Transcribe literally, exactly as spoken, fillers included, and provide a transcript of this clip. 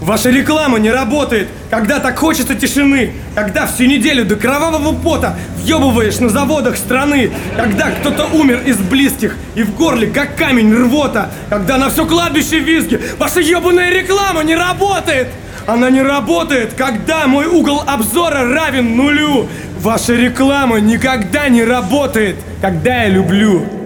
Ваша реклама не работает, когда так хочется тишины, когда всю неделю до кровавого пота въебываешь на заводах страны, когда кто-то умер из близких и в горле как камень рвота, когда на все кладбище визги. Ваша ебаная реклама не работает! Она не работает, когда мой угол обзора равен нулю. Ваша реклама никогда не работает, когда я люблю.